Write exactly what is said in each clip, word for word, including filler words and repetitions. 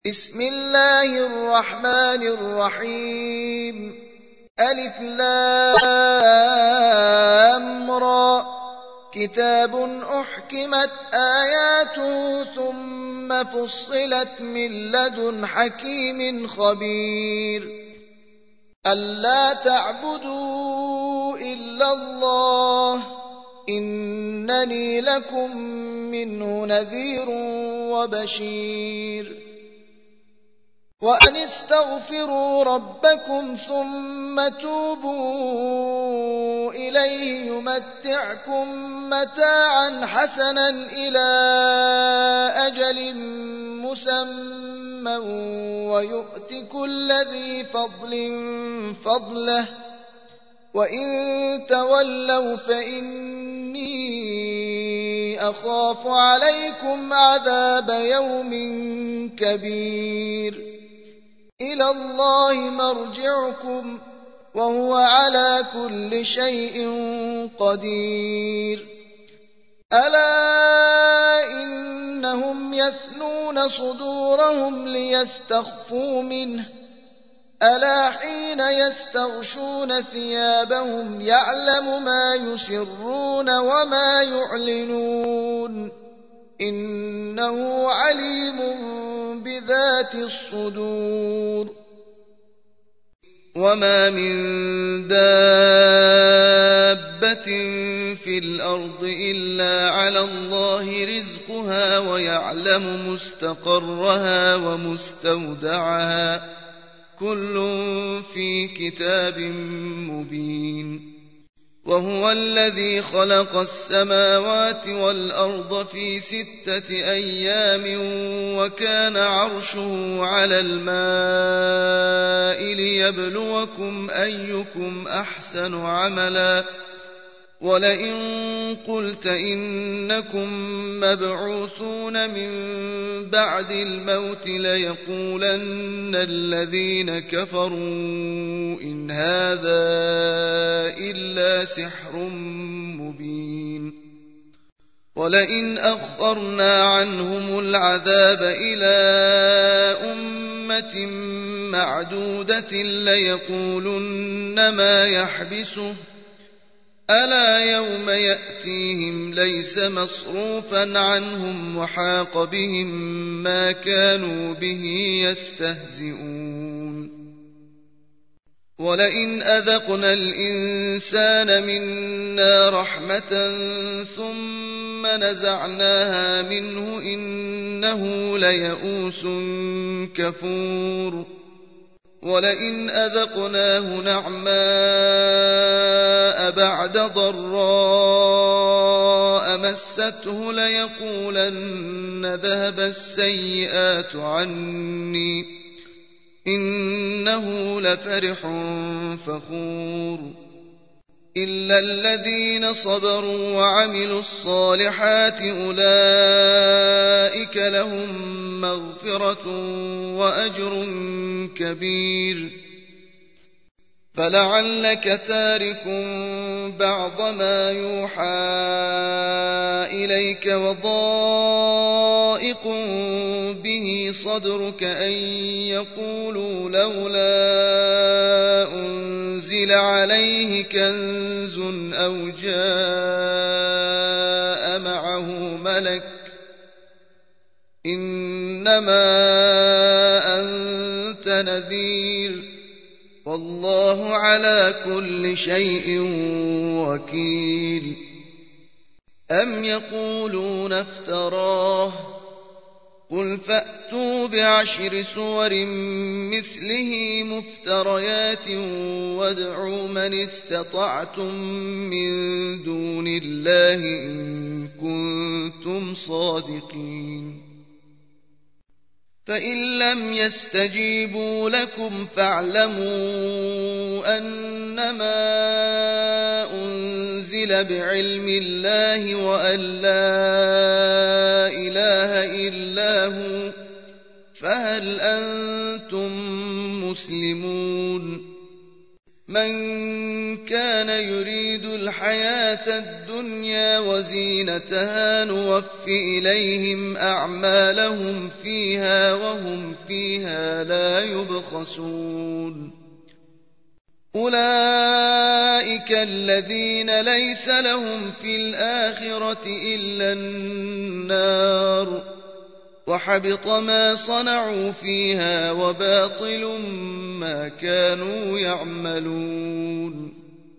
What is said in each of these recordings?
بسم الله الرحمن الرحيم ألف لام را كتاب أحكمت آياته ثم فصلت من لدن حكيم خبير ألا تعبدوا إلا الله إنني لكم منه نذير وبشير وأن استغفروا ربكم ثم توبوا إليه يمتعكم متاعا حسنا إلى أجل مسمى ويؤت كل ذي فضل فضله وإن تولوا فإني أخاف عليكم عذاب يوم كبير إلى الله مرجعكم وهو على كل شيء قدير ألا إنهم يثنون صدورهم ليستخفوا منه ألا حين يستغشون ثيابهم يعلم ما يسرون وما يعلنون إنه عليم بذات الصدور وما من دابة في الأرض إلا على الله رزقها ويعلم مستقرها ومستودعها كل في كتاب مبين وهو الذي خلق السماوات والأرض في ستة أيام وكان عرشه على الماء ليبلوكم أيكم أحسن عملا ولئن قلت إنكم مبعوثون من بعد الموت ليقولن الذين كفروا إن هذا إلا سحر مبين ولئن أخرنا عنهم العذاب إلى أمة معدودة ليقولن ما يحبسه ألا يوم يأتيهم ليس مصروفا عنهم وحاق بهم ما كانوا به يستهزئون ولئن أذقنا الإنسان منا رحمة ثم نزعناها منه إنه ليئوس كفور ولئن أذقناه نعماء بعد ضراء مسته ليقولن ذهب السيئات عني إنه لفرح فخور إلا الذين صبروا وعملوا الصالحات أولئك لهم مغفرة وأجر كبير فلعلك تارك بعض ما يوحى إليك وضائق به صدرك أن يقولوا لولا أنزل عليه كنز أو جاء معه ملك إنما أنت نذير والله على كل شيء وكيل أم يقولون افتراه قل فأتوا بعشر سور مثله مفتريات وادعوا من استطعتم من دون الله إن كنتم صادقين فإن لم يستجيبوا لكم فاعلموا أنما أنزل بعلم الله وأن لا إله إلا هو فهل أنتم مسلمون من كان يريد الحياة الدنيا وزينتها نوف إليهم أعمالهم فيها وهم فيها لا يبخسون أولئك الذين ليس لهم في الآخرة إلا النار وحبط ما صنعوا فيها وباطل ما كانوا يعملون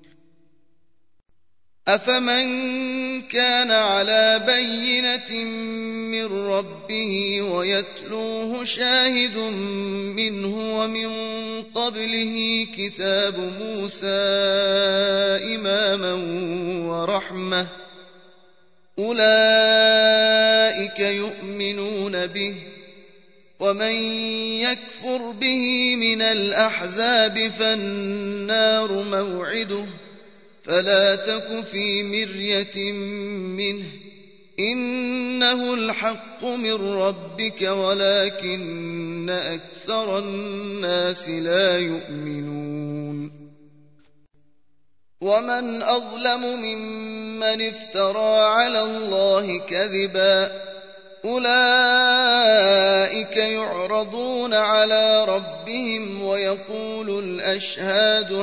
أفمن كان على بينة من ربه ويتلوه شاهد منه ومن قبله كتاب موسى إماما ورحمة أولئك يؤمنون به ومن يكفر به من الأحزاب فالنار موعده فلا تك في مرية منه إنه الحق من ربك ولكن أكثر الناس لا يؤمنون ومن أظلم ممن افترى على الله كذبا أولئك يعرضون على ربهم ويقول الأشهاد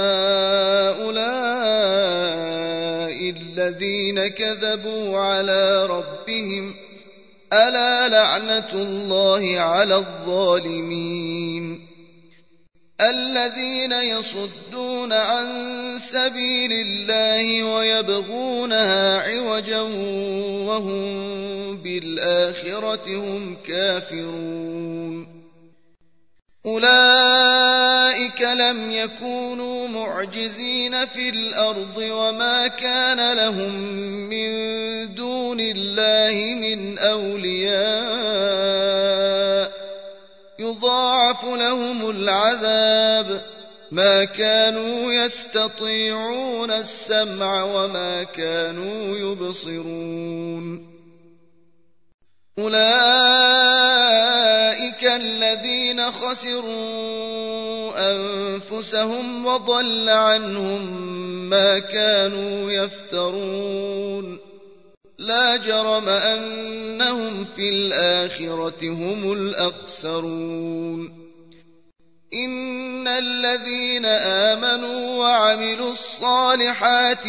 هؤلاء الذين كذبوا على ربهم ألا لعنة الله على الظالمين الذين يصدون عن سبيل الله ويبغونها عوجا وهم بالآخرة هم كافرون أولئك لم يكونوا معجزين في الأرض وما كان لهم من دون الله من أولياء يضاعف لهم العذاب ما كانوا يستطيعون السمع وما كانوا يبصرون أولئك الذين خسروا أنفسهم وضل عنهم ما كانوا يفترون لا جرم أنهم في الآخرة هم الأخسرون إن الذين آمنوا وعملوا الصالحات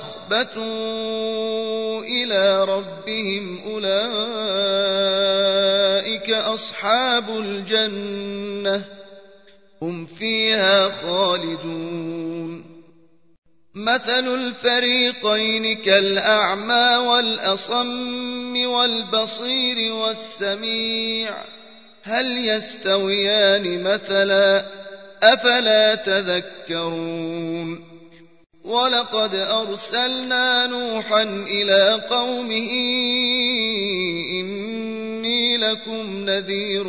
وأخبتوا إلى ربهم أولئك أصحاب الجنة هم فيها خالدون مثل الفريقين كالأعمى والأصم والبصير والسميع هل يستويان مثلا أفلا تذكرون ولقد أرسلنا نوحا إلى قومه إني لكم نذير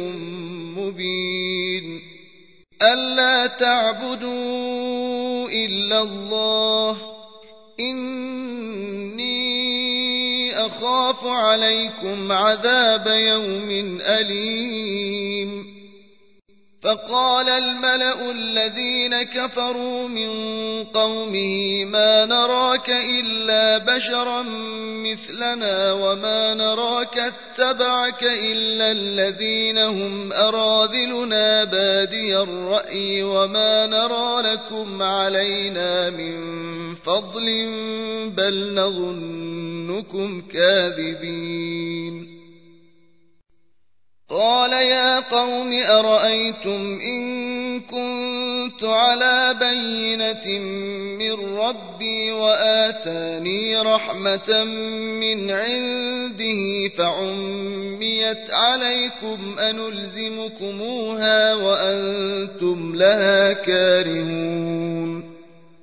مبين ألا تعبدوا إلا الله إني أخاف عليكم عذاب يوم أليم فقال الملأ الذين كفروا من قومه ما نراك إلا بشرا مثلنا وما نراك اتبعك إلا الذين هم أراذلنا بادي الرأي وما نرى لكم علينا من فضل بل نظنكم كاذبين قال يا قوم أرأيتم إن كنت على بينة من ربي وآتاني رحمة من عنده فعميت عليكم أنلزمكموها وأنتم لها كارهون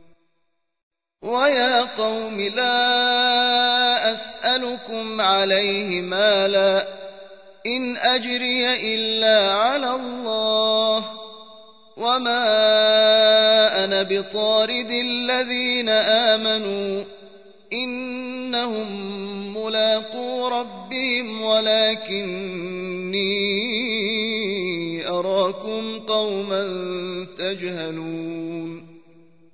ويا قوم لا أسألكم عليه مالا إن أجري إلا على الله وما أنا بطارد الذين آمنوا إنهم ملاقو ربهم ولكني أراكم قوما تجهلون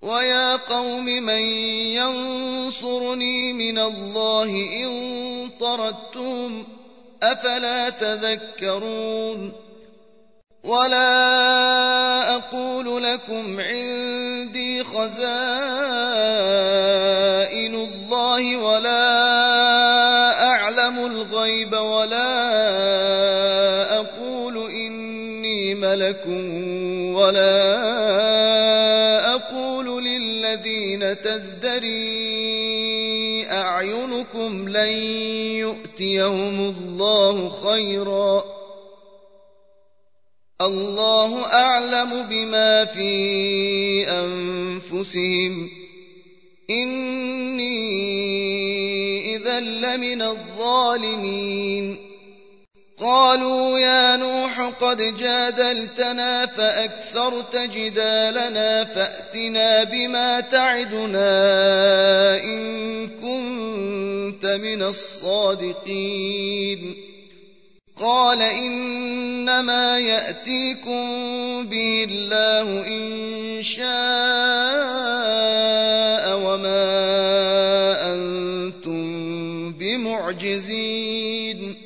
ويا قوم من ينصرني من الله إن طردتهم أفلا تذكرون ولا أقول لكم عندي خزائن الله ولا أعلم الغيب ولا أقول إني ملك ولا أقول للذين تزدري أعينكم لن يؤتيهم الله خيرا الله أعلم بما في أنفسهم إني إذا لمن الظالمين قالوا يا نوح قد جادلتنا فأكثرت جدالنا فأتنا بما تعدنا إن كنت من الصادقين قال إنما يأتيكم به الله إن شاء وما أنتم بمعجزين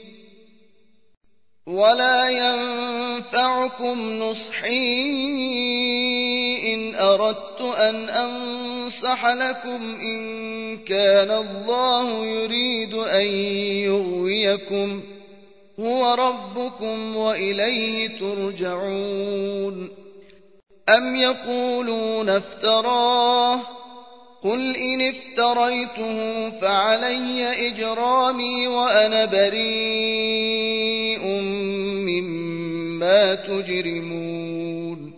ولا ينفعكم نصحي إن أردت أن أنصح لكم إن كان الله يريد أن يغويكم هو ربكم وإليه ترجعون أم يقولون افتراه قل إن افتريته فعلي إجرامي وأنا بريء مما تجرمون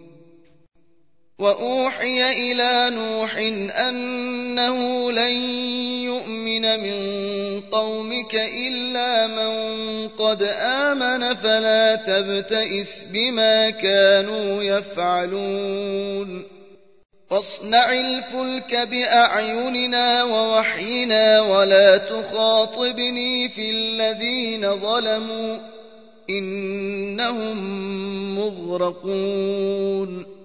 وأوحي إلى نوح أنه لن يؤمن من قومك إلا من قد آمن فلا تبتئس بما كانوا يفعلون فاصنع الفلك بأعيننا ووحينا ولا تخاطبني في الذين ظلموا إنهم مغرقون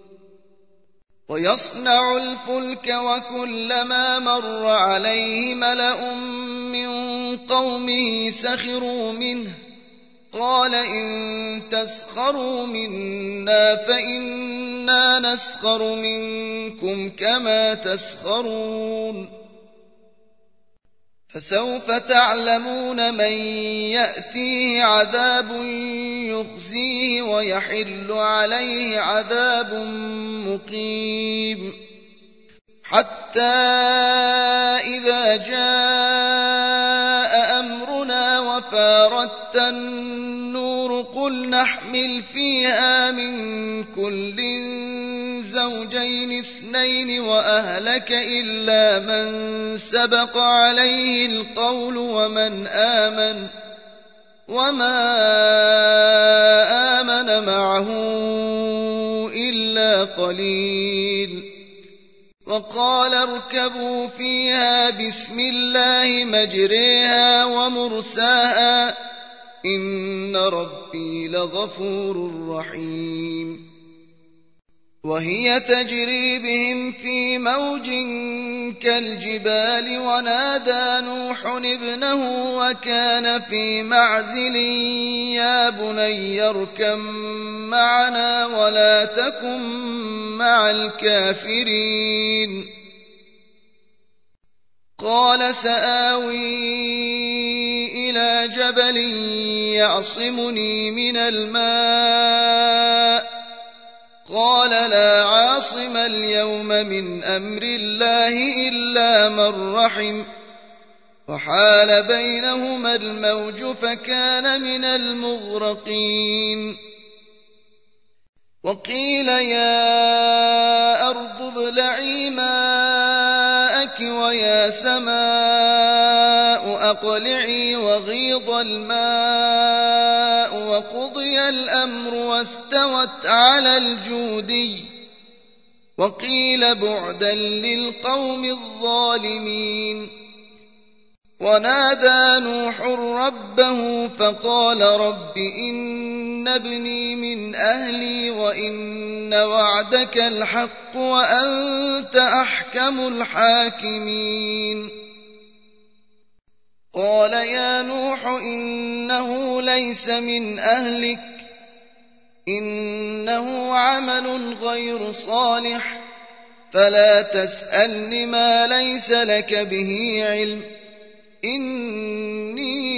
ويصنع الفلك وكلما مر عليه ملأ من قومه سخروا منه قال إن تسخروا منا فإنا نسخر منكم كما تسخرون فسوف تعلمون من يأتيه عذاب يخزيه ويحل عليه عذاب مقيم حتى إذا جاء أمرنا وفارت النور قل نحمل فيها من كل زوجين اثنين وأهلك إلا من سبق عليه القول ومن آمن وما آمن معه إلا قليل وقال اركبوا فيها بسم الله مجريها ومرساها إن ربي لغفور رحيم وهي تجري بهم في موج كالجبال ونادى نوح ابنه وكان في معزل يا بني اركب معنا ولا تكن مع الكافرين قال سآوي إلى جبل يعصمني من الماء قال لا عاصم اليوم من أمر الله إلا من رحم وحال بينهما الموج فكان من المغرقين وقيل يا أرض ابلعي ماءك ويا سماء أقلعي وغيض الماء وقضي الأمر واستوت على الجودي وقيل بعدا للقوم الظالمين ونادى نوح ربه فقال رب إن إن ابني من أهلي وإن وعدك الحق وأنت أحكم الحاكمين قال يا نوح إنه ليس من أهلك إنه عمل غير صالح فلا تسألن ما ليس لك به علم إني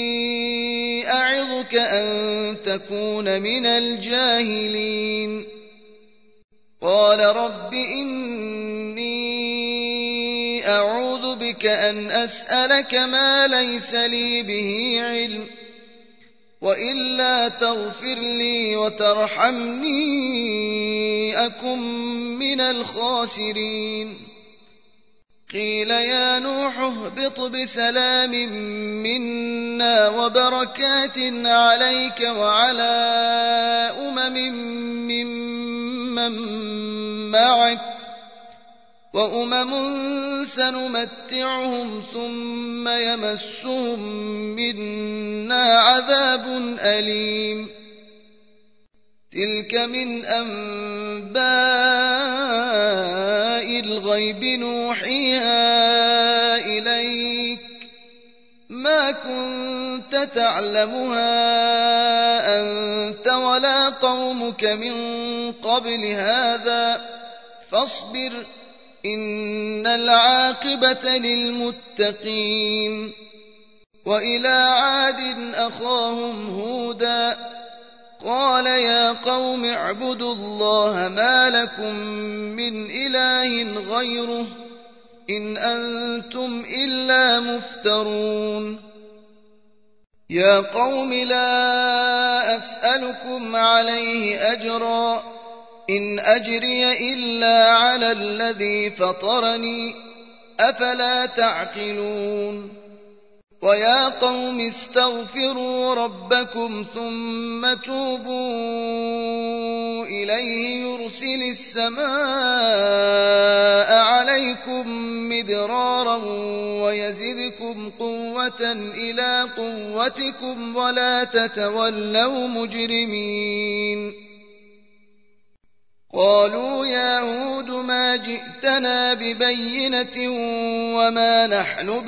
أعظك أن تكون من الجاهلين قال رب إني أعوذ بك أن أسألك ما ليس لي به علم وإلا تغفر لي وترحمني أكن من الخاسرين قيل يا نوح اهبط بسلام منا وبركات عليك وعلى أمم ممن معك وأمم سنمتعهم ثم يمسهم منا عذاب أليم تلك من أنباء الغيب نوحيها إليك ما كنت تعلمها أنت ولا قومك من قبل هذا فاصبر إن العاقبة للمتقين وإلى عاد أخاهم هودا قال يا قوم اعبدوا الله ما لكم من إله غيره إن أنتم إلا مفترون يا قوم لا أسألكم عليه أجرا إن أجري إلا على الذي فطرني أفلا تعقلون ويا قوم استغفروا ربكم ثم توبوا إليه يرسل السماء عليكم مدرارا ويزدكم قوة إلى قوتكم ولا تتولوا مجرمين قالوا يا هود ما جئتنا ببينة وما نحن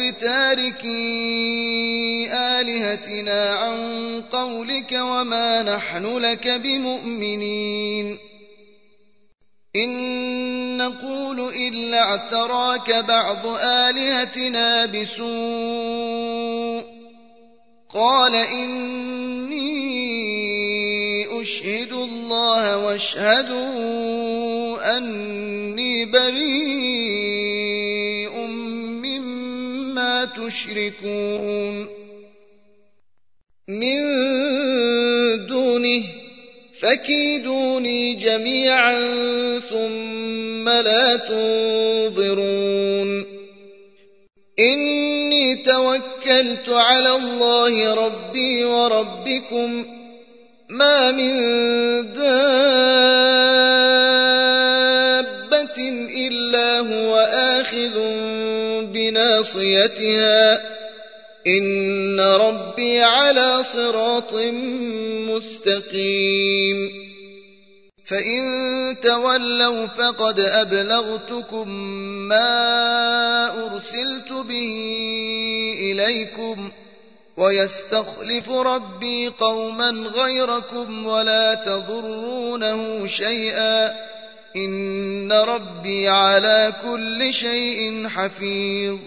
بتاركي آلهتنا عن قولك وما نحن لك بمؤمنين إن نقول إلا اعتراك بعض آلهتنا بسوء قال إني أشهد الله واشهدوا أني بريء مما تشركون من دونه فكيدوني جميعا ثم لا تنظرون إني توكلت على الله ربي وربكم ما من دابة إلا هو آخذ بناصيتها إن ربي على صراط مستقيم فإن تولوا فقد أبلغتكم ما أرسلت به إليكم ويستخلف ربي قوما غيركم ولا تضرونه شيئا إن ربي على كل شيء حفيظ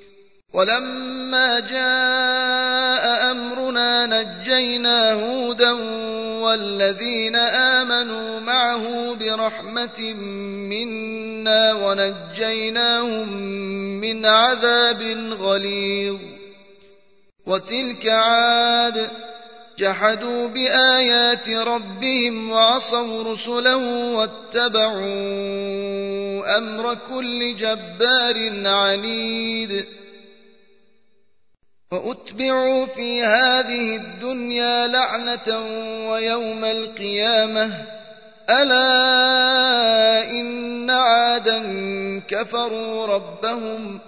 ولما جاء أمرنا نجينا هودا والذين آمنوا معه برحمة منا ونجيناهم من عذاب غليظ وتلك عاد جحدوا بآيات ربهم وعصوا رسله واتبعوا أمر كل جبار عنيد وأتبعوا في هذه الدنيا لعنة ويوم القيامة ألا إن عادا كفروا ربهم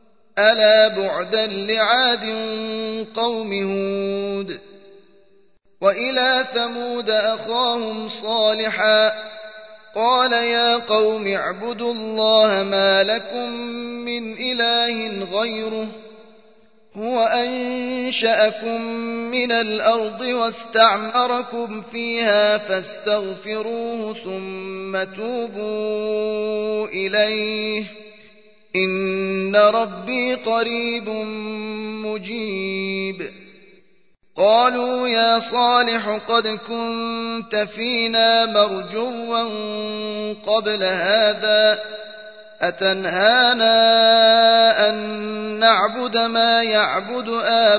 ألا بعدا لعاد قوم هود وإلى ثمود أخاهم صالحا قال يا قوم اعبدوا الله ما لكم من إله غيره هو أنشأكم من الأرض واستعمركم فيها فاستغفروه ثم توبوا إليه إن ربي قريب مجيب. قالوا يا صالح قد كنت فينا مرجوا قبل هذا أتنهانا أن نعبد ما يعبد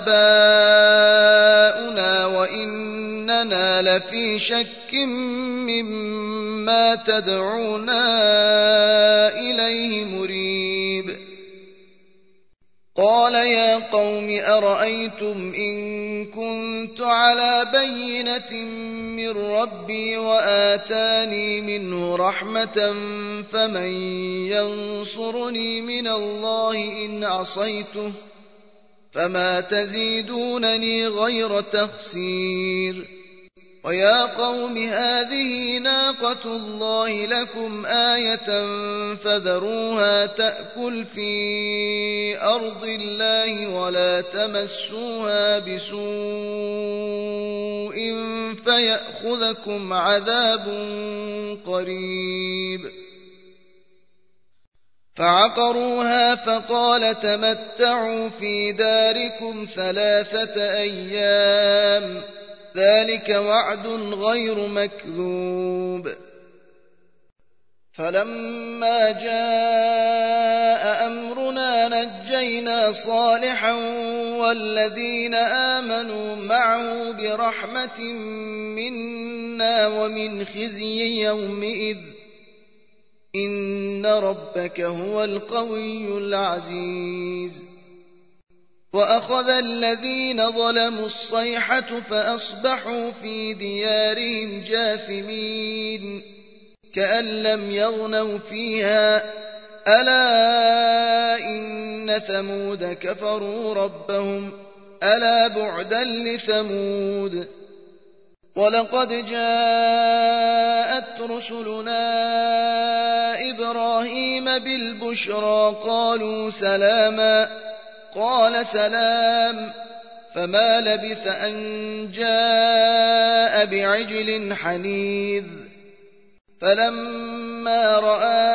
آباؤنا وإننا لفي شك مما تدعونا إليه مريب. قال يا قوم أرأيتم إن كنت على بينة من ربي وآتاني منه رحمة فمن ينصرني من الله إن عصيته فما تزيدونني غير تخسير. ويا قوم هذه ناقة الله لكم آية فذروها تأكل في أرض الله ولا تمسوها بسوء فيأخذكم عذاب قريب. فعقروها فقال تمتعوا في داركم ثلاثة أيام ذلك وعد غير مكذوب. فلما جاء أمرنا نجينا صالحا والذين آمنوا معه برحمة منا ومن خزي يومئذ إن ربك هو القوي العزيز. وأخذ الذين ظلموا الصيحة فأصبحوا في ديارهم جاثمين كأن لم يغنوا فيها ألا إن ثمود كفروا ربهم ألا بعدا لثمود. ولقد جاءت رسلنا إبراهيم بالبشرى قالوا سلاما قال سلام فما لبث أن جاء بعجل حنيذ. فلما رأى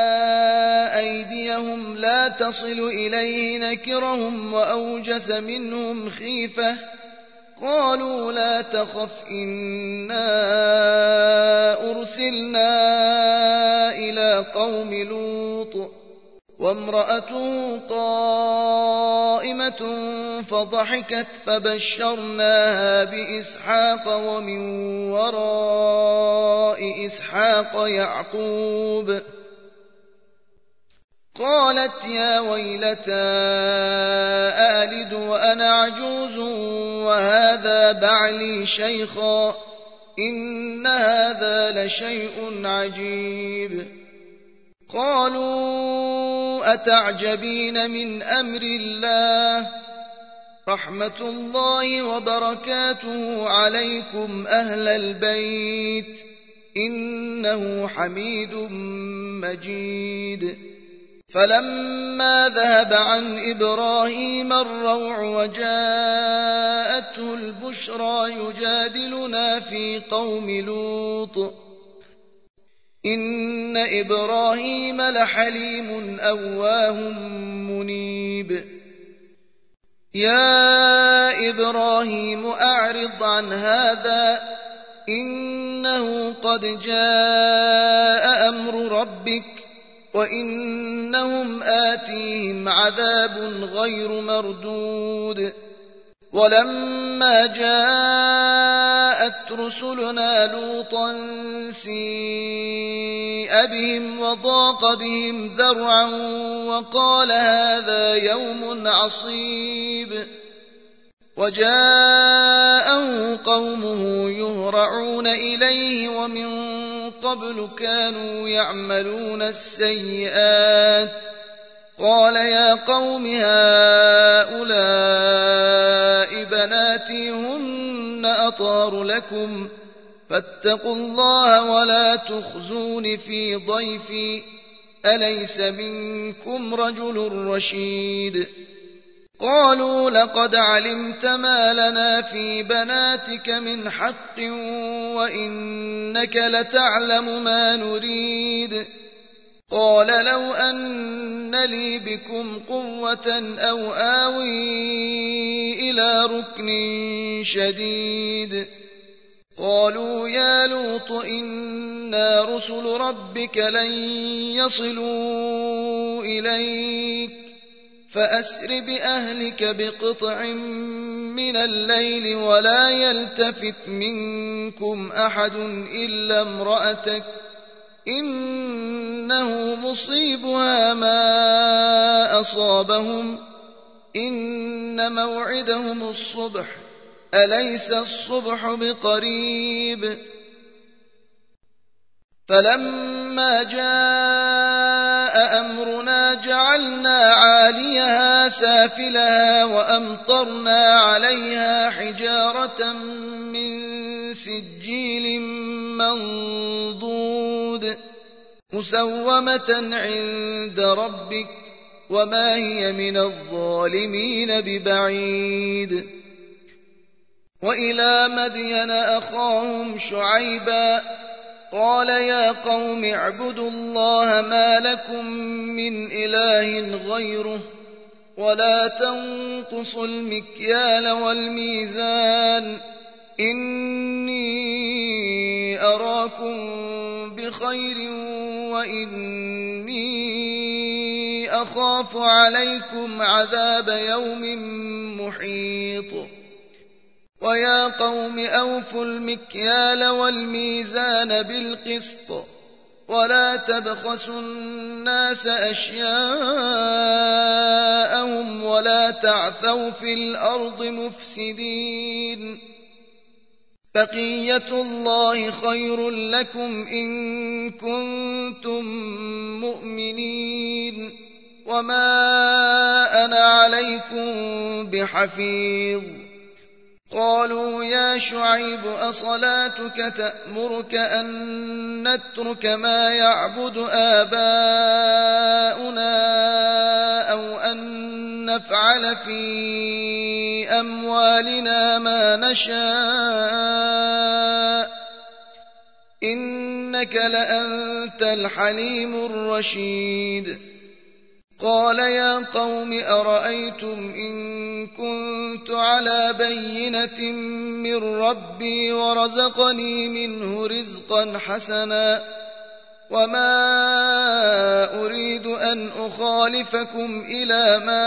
أيديهم لا تصل إليه نكرهم وأوجس منهم خيفة قالوا لا تخف إنا أرسلنا إلى قوم لوط وامرأته قائمة فضحكت فبشرناها بإسحاق ومن وراء إسحاق يعقوب. قالت يا ويلتى أألد وأنا عجوز وهذا بعلي شيخا إن هذا لشيء عجيب. قالوا أتعجبين من أمر الله رحمة الله وبركاته عليكم أهل البيت إنه حميد مجيد. فلما ذهب عن إبراهيم الروع وجاءته البشرى يجادلنا في قوم لوط إن إبراهيم لحليم أواه منيب. يا إبراهيم أعرض عن هذا إنه قد جاء أمر ربك وإنهم آتيهم عذاب غير مردود. ولما جاءت رسلنا لوطا سيء بهم وضاق بهم ذرعا وقال هذا يوم عصيب. وجاءه قومه يهرعون إليه ومن قبل كانوا يعملون السيئات قال يا قوم هؤلاء بناتي هن هن أطهر لكم فاتقوا الله ولا تخزون في ضيفي أليس منكم رجل رشيد قالوا لقد علمت ما لنا في بناتك من حق وإنك لتعلم ما نريد قال لو أن لي بكم قوة أو آوي إلى ركن شديد قالوا يا لوط إنا رسل ربك لن يصلوا إليك فأسر بأهلك بقطع من الليل ولا يلتفت منكم أحد إلا امرأتك إنه مصيبها ما أصابهم إن موعدهم الصبح أليس الصبح بقريب فلما جاء أمرنا جعلنا عاليها سافلها وأمطرنا عليها حجارة من سجيل منضود مسومة عند ربك وما هي من الظالمين ببعيد وإلى مدين أخاهم شعيبا قال يا قوم اعبدوا الله ما لكم من إله غيره ولا تنقصوا المكيال والميزان إني أراكم بخير وإني أخاف عليكم عذاب يوم محيط ويا قوم أوفوا المكيال والميزان بالقسط ولا تبخسوا الناس أشياءهم ولا تعثوا في الأرض مفسدين بقية الله خير لكم إن كنتم مؤمنين وما أنا عليكم بحفيظ قالوا يا شعيب أصلاتك تأمرك أن نترك ما يعبد آباؤنا أو أن نفعل في أموالنا ما نشاء إنك لأنت الحليم الرشيد قال يا قوم أرأيتم إن كنت على بينة من ربي ورزقني منه رزقا حسنا وما أريد أن أخالفكم إلى ما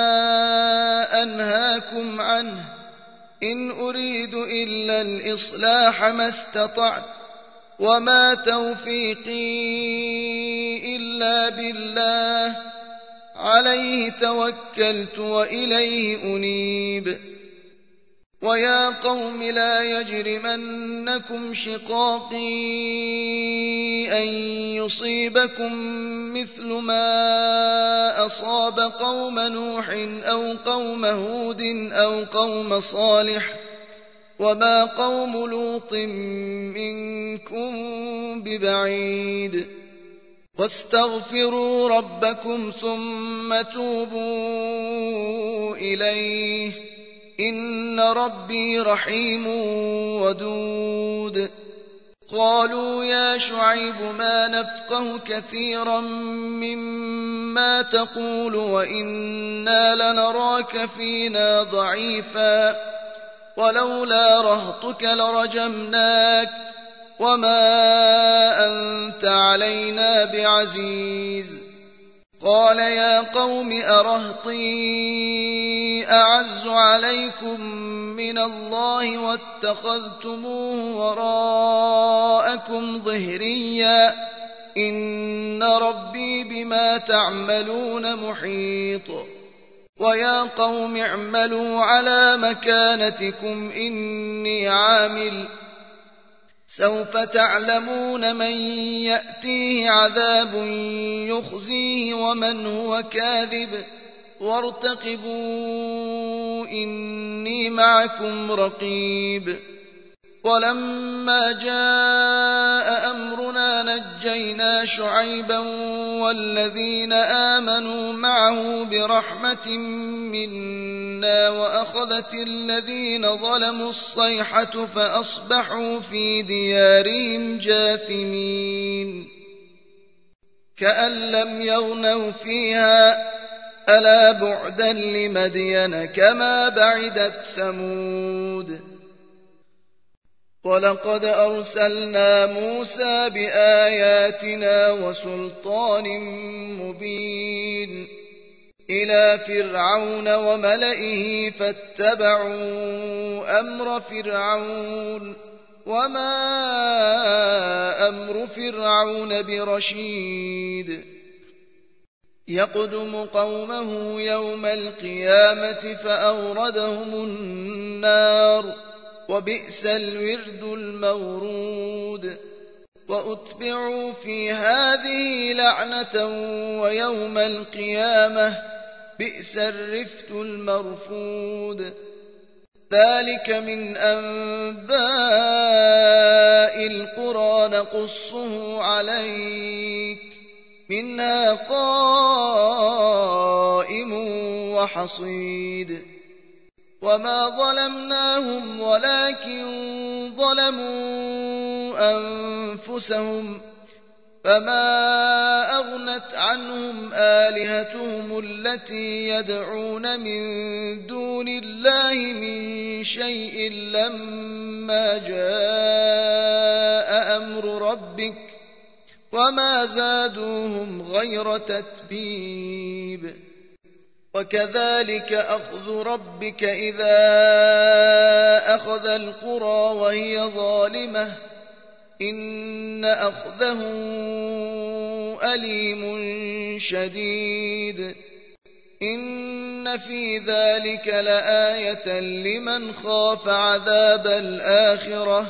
أنهاكم عنه إن أريد إلا الإصلاح ما استطعت وما توفيقي إلا بالله عليه توكلت وإليه أنيب ويا قوم لا يجرمنكم شقاقي أن يصيبكم مثل ما أصاب قوم نوح أو قوم هود أو قوم صالح وما قوم لوط منكم ببعيد واستغفروا ربكم ثم توبوا إليه إن ربي رحيم ودود قالوا يا شعيب ما نفقه كثيرا مما تقول وإنا لنراك فينا ضعيفا ولولا رهطك لرجمناك وما أنت علينا بعزيز قال يا قوم أرهطي أعز عليكم من الله واتخذتموه وراءكم ظهريا إن ربي بما تعملون محيط ويا قوم اعملوا على مكانتكم إني عامل سوف تعلمون من يأتيه عذاب يخزيه ومن هو كاذب وارتقبوا إني معكم رقيب ولما جاء أمرنا نجينا شعيبا والذين آمنوا معه برحمة منا وأخذت الذين ظلموا الصيحة فأصبحوا في ديارهم جاثمين كأن لم يغنوا فيها ألا بعدا لمدين كما بعدت ثمود ولقد أرسلنا موسى بآياتنا وسلطان مبين إلى فرعون وملئه فاتبعوا أمر فرعون وما أمر فرعون برشيد يقدم قومه يوم القيامة فأوردهم النار وبئس الورد المورود وأتبعوا في هذه لعنة ويوم القيامة بئس الرفد المرفود ذلك من أنباء القرى نقصه عليك منها قائم وحصيد وما ظلمناهم ولكن ظلموا أنفسهم فما أغنت عنهم آلهتهم التي يدعون من دون الله من شيء لما جاء أمر ربك وما زادوهم غير تتبيب وكذلك أخذ ربك إذا أخذ القرى وهي ظالمة إن أخذه أليم شديد إن في ذلك لآية لمن خاف عذاب الآخرة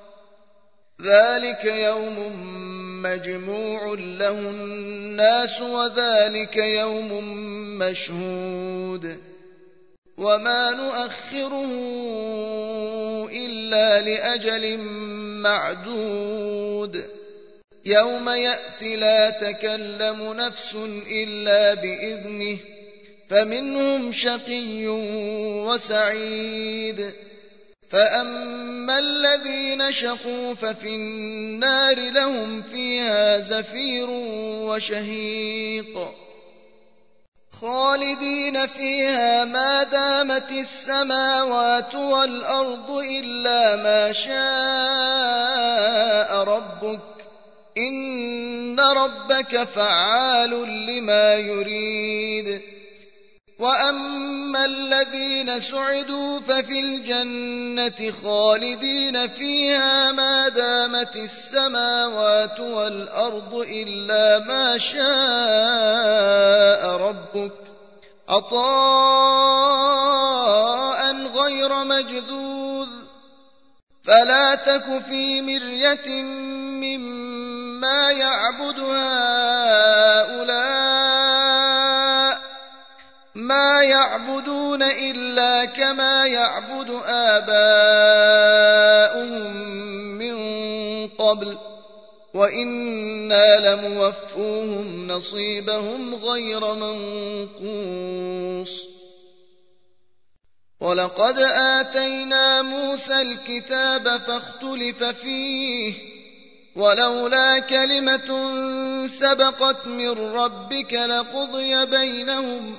ذلك يوم مجموع له الناس وذلك يوم مشهود وما نؤخره إلا لأجل معدود يوم يأتي لا تكلم نفس إلا بإذنه فمنهم شقي وسعيد فأما الذين شقوا ففي النار لهم فيها زفير وشهيق خالدين فيها ما دامت السماوات والأرض إلا ما شاء ربك إن ربك فعال لما يريد وأما الذين سعدوا ففي الجنة خالدين فيها ما دامت السماوات والأرض إلا ما شاء ربك عطاء غير مجذوذ فلا تك في مرية مما يعبد هؤلاء ما يعبدون إلا كما يعبد آباؤهم من قبل وإنا لموفوهم نصيبهم غير منقوص ولقد آتينا موسى الكتاب فاختلف فيه ولولا كلمة سبقت من ربك لقضي بينهم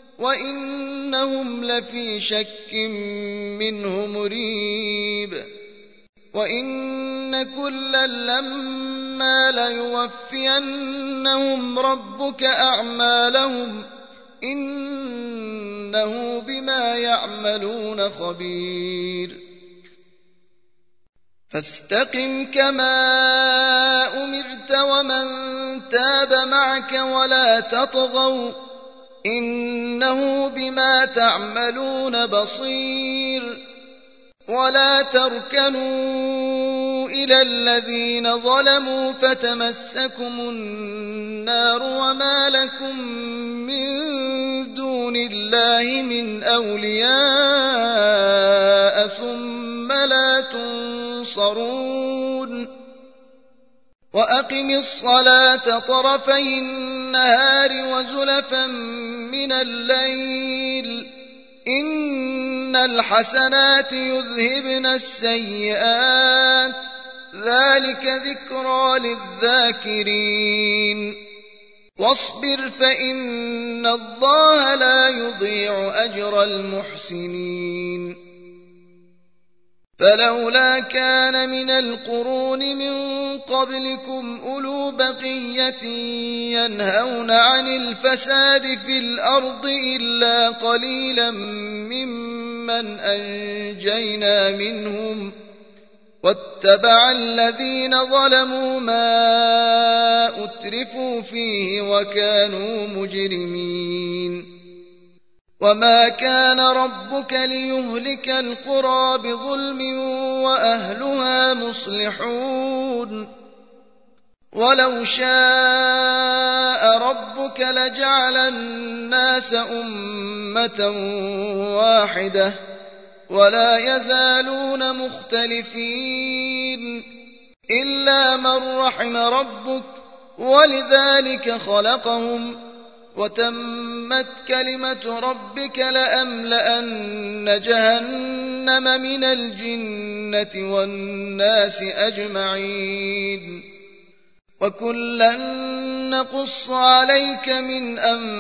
وإنهم لفي شك منه مريب وإن كلا لما ليوفينهم ربك أعمالهم إنه بما يعملون خبير فاستقم كما أمرت ومن تاب معك ولا تطغوا إنه بما تعملون بصير ولا تركنوا إلى الذين ظلموا فتمسكم النار وما لكم من دون الله من أولياء ثم لا تنصرون وأقم الصلاة طرفي النهار وزلفا من الليل إن الحسنات يذهبن السيئات ذلك ذكرى للذاكرين واصبر فإن الله لا يضيع أجر المحسنين فلولا كان من القرون من قبلكم أولو بقية ينهون عن الفساد في الأرض إلا قليلا ممن أنجينا منهم واتبع الذين ظلموا ما أترفوا فيه وكانوا مجرمين وما كان ربك ليهلك القرى بظلم وأهلها مصلحون ولو شاء ربك لجعل الناس أمة واحدة ولا يزالون مختلفين إلا من رحم ربك ولذلك خلقهم وتمت كلمة ربك لأملأن جهنم من الجنة والناس أجمعين وكلا نقص عليك من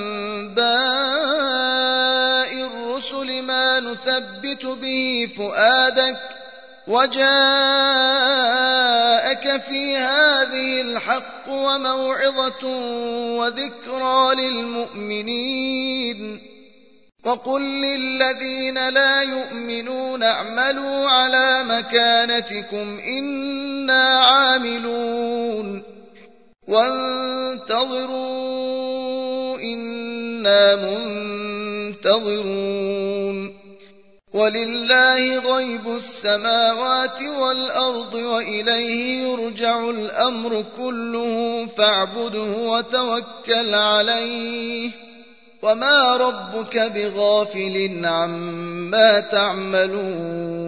أنباء الرسل ما نثبت به فؤادك وجاءك في هذه الحق وموعظة وذكرى للمؤمنين وقل للذين لا يؤمنون اعملوا على مكانتكم إنا عاملون وانتظروا إنا منتظرون ولله غيب السماوات والأرض وإليه يرجع الأمر كله فاعبده وتوكل عليه وما ربك بغافل عما تعملون